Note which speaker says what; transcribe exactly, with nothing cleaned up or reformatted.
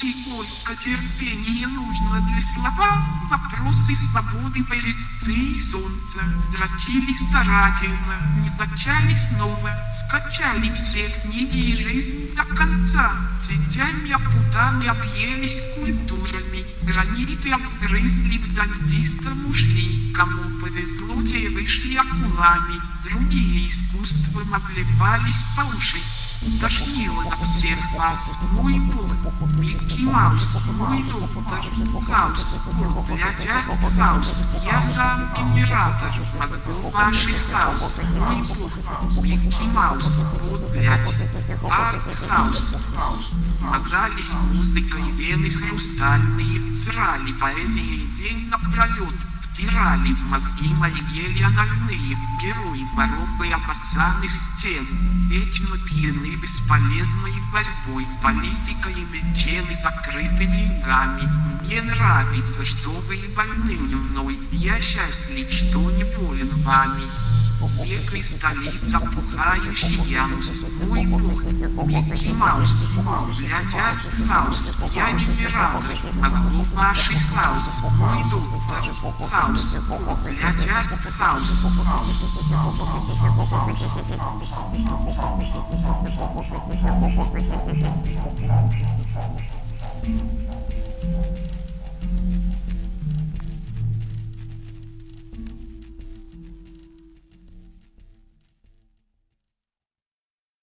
Speaker 1: Сколько терпения нужно для слова, вопросы свободы поэзии и солнца. Дрочили старательно, не зачали снова, скачали все книги и жизнь до конца. Сетями опутаны, объелись культурами, граниты обгрызли, к дантистам ушли. Кому повезло, те вышли акулами, другие искусством обливались по уши. Тошнило на всех вас, мой бог, Микки Маус, мой доктор, Хаус, блядь, Арт Хаус, я сам генератор, мозгов ваших Хаус, мой бог, Микки Маус, вот, блядь, Арт Хаус, Мазались музыкой вены хрустальные, срали поэзией день напролет, втирали в мозги мои гели анальные, герои порога и обоссанных стен, вечно пьяны бесполезной борьбой, политикой и мечены закрыты деньгами. Мне нравится, что вы и больны мной, я счастлив, что не болен вами. Век и столица пухающий Янус, мой бог, Микки Маус, блядь, Арт Хаус, я генератор, мозгов ваших Хаус, мой доктор, Хаус, блядь, Арт Хаус.